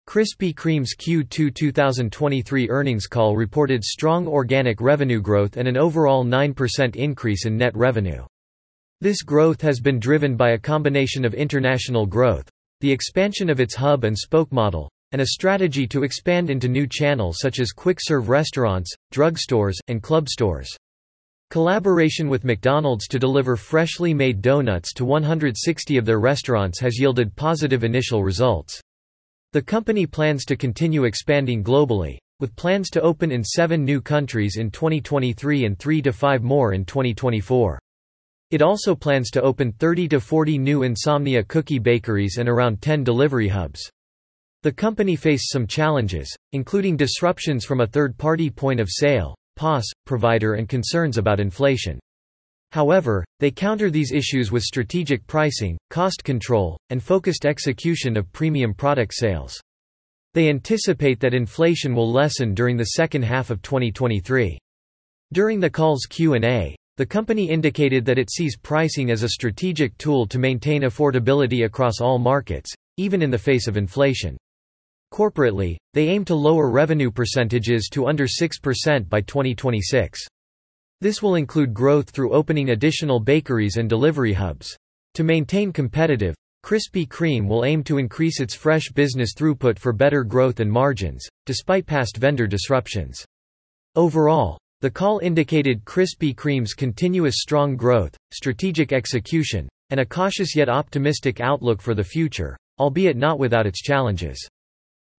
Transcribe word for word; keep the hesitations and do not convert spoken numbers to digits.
Krispy Kreme's Q two twenty twenty-three earnings call reported strong organic revenue growth and an overall nine percent increase in net revenue. This growth has been driven by a combination of international growth, the expansion of its hub and spoke model, and a strategy to expand into new channels such as quick-serve restaurants, drugstores, and club stores. Collaboration with McDonald's to deliver freshly made donuts to one hundred sixty of their restaurants has yielded positive initial results. The company plans to continue expanding globally, with plans to open in seven new countries in twenty twenty-three and three to five more in twenty twenty-four. It also plans to open thirty to forty new Insomnia cookie bakeries and around ten delivery hubs. The company faced some challenges, including disruptions from a third-party point of sale, P O S, provider and concerns about inflation. However, they counter these issues with strategic pricing, cost control, and focused execution of premium product sales. They anticipate that inflation will lessen during the second half of twenty twenty-three. During the call's Q and A, the company indicated that it sees pricing as a strategic tool to maintain affordability across all markets, even in the face of inflation. Corporately, they aim to lower revenue percentages to under six percent by twenty twenty-six. This will include growth through opening additional bakeries and delivery hubs. To maintain competitive, Krispy Kreme will aim to increase its fresh business throughput for better growth and margins, despite past vendor disruptions. Overall, the call indicated Krispy Kreme's continuous strong growth, strategic execution, and a cautious yet optimistic outlook for the future, albeit not without its challenges.